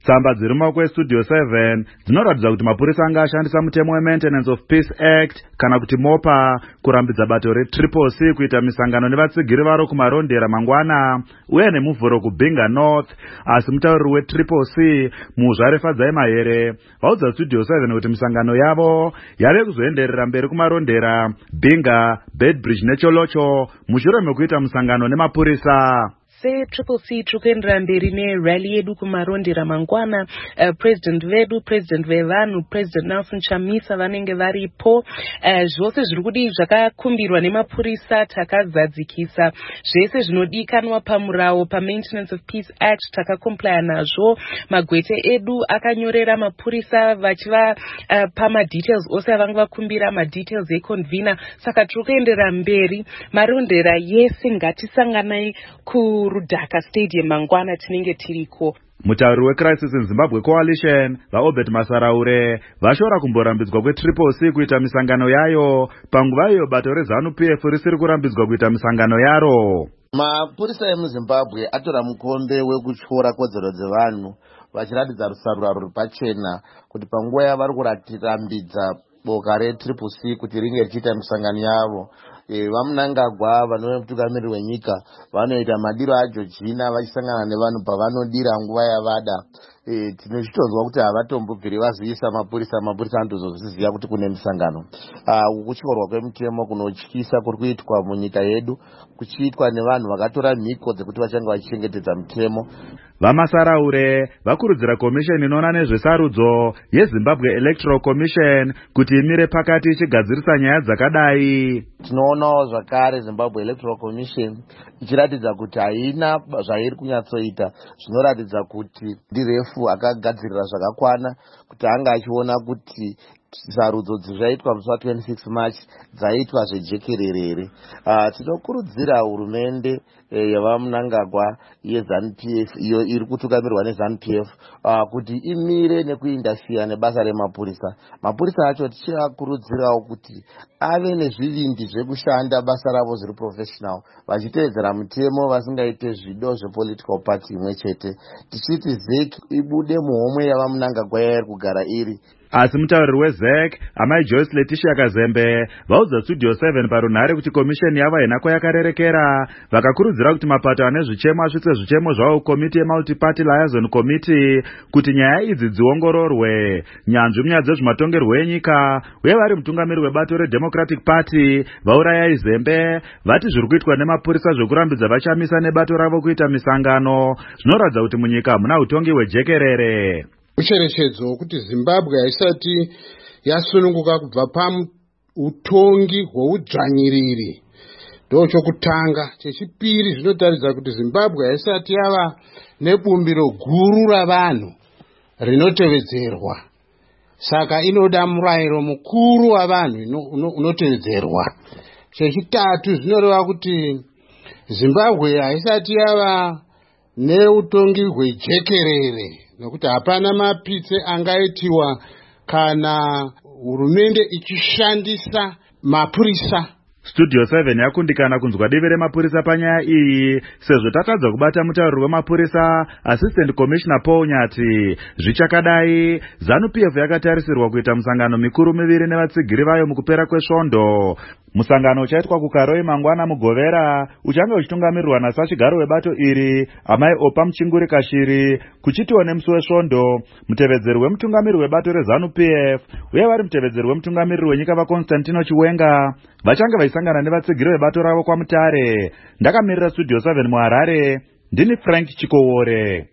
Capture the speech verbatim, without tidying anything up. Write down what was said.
Tsamba dziri mumaoko estudio seven dzinoratidza kuti mapurisa anga ashandisa mutemo weMaintenance of Peace Act kana kuti mopa kurambidza bato reTriple C kuita misangano nevatsigiri varo kumarondera mangwana uye nemuvhuro kuBinga North. Asi mutauriri weTriple C Muzvare Fadzai Mahere vaudza studio seven kuti misangano yavo yave kuzoenderera mberi kumarondera, Binga, Bedbridge neCholocho mushure mekuita musangano nemapurisa. Se Triple C tukuendera mberi nerally yedu kumarondera mangwana. uh, president vedu, president vevanhu, president Nelson Chamisa vanenge varipo. uh, zvose zviri kudi zvakakumbirwa nemapurisa takazadzikisa, zvese zvinodikanwa pamurawo paMaintenance of Peace Act takakomplya nazvo. Magwete edu akanyorera mapurisa vachiva uh, pamadetails ose avanga vakumbira, madetails econvener. Saka tukuendera mberi marondera yese ngatisanganai ku Rudhaka Stadium mangwana tinenge tiriko. Mutauri weCrisis in Zimbabwe Coalition vaObert Masaraure vashora kumborambidzwa kweTriple C kuita misangano yayo panguva iyo bato reZANU P F risiri kurambidzwa kuita misangano yaro. Mapurisa emuZimbabwe atora mukombe wekutyora kodzero dzevanhu vachiratidza rusarura ruri pachena kuti panguva yavari kurambidza boka reTriple C kuti ringe richiita misangano yavo. E, vamunangagwa vanove mutungamiriri wenyika vanoita madiro aJorgina vachisangana nevanhu pavanodira nguva yavada. E, tinochitonzwa kuti havatombobviri vazivisa mapurisa, mapurisa anotozozviziva kuti kune misangano. Uh, kutyorwa kwemutemo kunotyisa kuri kuitwa munyika yedu kuchiitwa nevanhu vakatora mhiko dzekuti vachange vachichengetedza mutemo. Vamasaraure vakurudzira komisheni inoona nezvesarudzo yeZimbabwe Electoral Commission kuti imire pakati ichigadzirisa nyaya dzakadai. Tinoonawo zvakare Zimbabwe Electoral Commission ichiratidza kuti haina zvairi kunyatsoita, zvinoratidza kuti ndirefu akagadzirira zvakakwana kuti anga achiona kuti sarudzo dzizvaitwa musi wa26 March dzaitwa zvejekererere. Uh, tinokurudzira hurumende eh, yavamunangagwa yeZANU P F iyo iri kutungamirwa neZANU P F uh, kuti imire nekuindasiya nebasa remapurisa. Mapurisa acho tichivakurudzirawo kuti ave nezvivindi zvekushanda basa ravo zviri professional vachiteedzera mutemo vasingaite zvido zvepolitical party imwe chete. Tichiti Z E C ibude muhomwe yavamunangagwa yairi kugara iri. Asi mutauriri weZ E C Amai Joyce Letitia Kazembe vaudza Studio seven parunhare kuti komisheni yavo haina kwayakarerekera, vakakurudzira kuti mapato ane zvichemo asvitse zvichemo zvavo komiti yeMulti-Party Liaison Committee kuti nyaya idzi dziongororwe. Nyanzvi munyaya dzezvematongerwo enyika uye vari mutungamiri webato reDemocratic Party vaurayai Zembe vati zviri kuitwa nemapurisa zvekurambidza vachamisa nebato ravo kuita misangano zvinoratidza kuti munyika muna utongi hwejekerere. Ucherechedzo kuti Zimbabwe haisati yasununguka kubva pautongi hweudzvanyiriri ndochokutanga. Chechipiri zvinotaridza kuti Zimbabwe haisati yava nebumbiro guru ravanhu rinotevedzerwa, saka inoda murayiro mukuru wavanhu unotevedzerwa. Chechitatu zvinoreva kuti Zimbabwe haisati yava neutongi hwejekerere nokuti hapana mapitse angaitiwa kana hurumende ichishandisa mapurisa. Studio seven yakundikana kunzwa divi remapurisa panyaya iyi sezvo tatadza kubata mutauriri wemapurisa Assistant Commissioner Paul Nyati. Zvichakadai ZANU P F yakatarisirwa kuita musangano mikuru miviri nevatsigiri vayo mukupera kwesvondo. Musangano uchaitwa kuKaroi mangwana muGovera uchange uchitungamirirwa nasachigaro webato iri Amai Opa Muchinguri Kashiri kuchitiwa nemusi wesvondo mutevedzeri wemutungamiri webato reZANU P F uye vari mutevedzeri wemutungamiriri wenyika vaConstantino Chiwenga vachange vaisangana nevatsigiri vebato ravo kwaMutare. Ndakamirira Studio seven muHarare, ndini Frank Chikowore.